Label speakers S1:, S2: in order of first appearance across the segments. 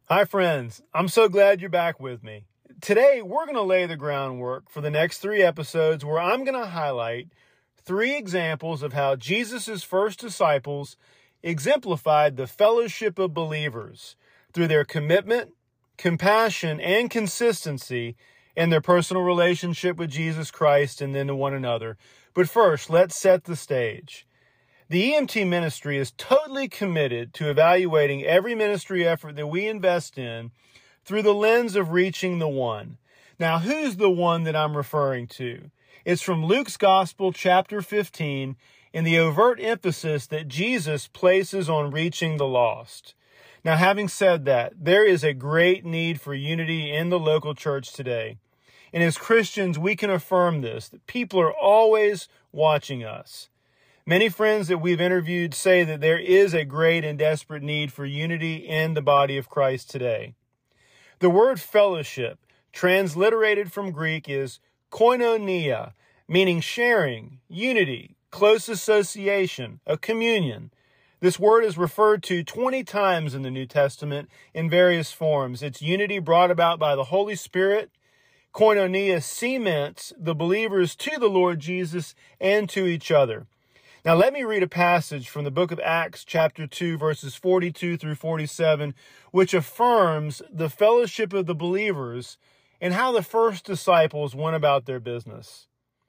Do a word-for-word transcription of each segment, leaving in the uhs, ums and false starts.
S1: Hi, friends. I'm so glad you're back with me. Today, we're going to lay the groundwork for the next three episodes where I'm going to highlight three examples of how Jesus' first disciples exemplified the fellowship of believers through their commitment, compassion, and consistency in their personal relationship with Jesus Christ and then to one another. But first, let's set the stage. The E M T ministry is totally committed to evaluating every ministry effort that we invest in through the lens of reaching the one. Now, who's the one that I'm referring to? It's from Luke's Gospel, chapter fifteen, and the overt emphasis that Jesus places on reaching the lost. Now, having said that, there is a great need for unity in the local church today. And as Christians, we can affirm this, that people are always watching us. Many friends that we've interviewed say that there is a great and desperate need for unity in the body of Christ today. The word fellowship, transliterated from Greek, is koinonia, meaning sharing, unity, close association, a communion. This word is referred to twenty times in the New Testament in various forms. It's unity brought about by the Holy Spirit. Koinonia cements the believers to the Lord Jesus and to each other. Now, let me read a passage from the book of Acts, chapter two, verses forty-two through forty-seven, which affirms the fellowship of the believers and how the first disciples went about their business.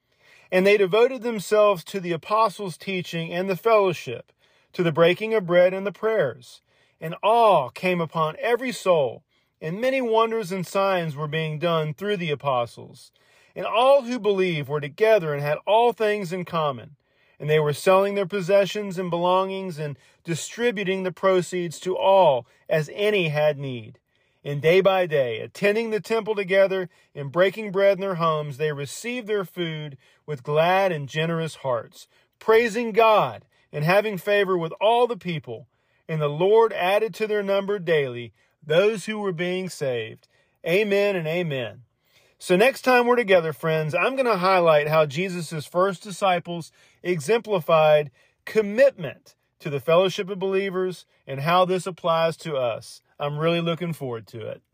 S1: And they devoted themselves to the apostles' teaching and the fellowship, to the breaking of bread and the prayers. And awe came upon every soul, and many wonders and signs were being done through the apostles. And all who believed were together and had all things in common. And they were selling their possessions and belongings and distributing the proceeds to all as any had need. And day by day, attending the temple together and breaking bread in their homes, they received their food with glad and generous hearts, praising God and having favor with all the people. And the Lord added to their number daily those who were being saved. Amen and amen. So next time we're together, friends, I'm going to highlight how Jesus' first disciples exemplified commitment to the fellowship of believers and how this applies to us. I'm really looking forward to it.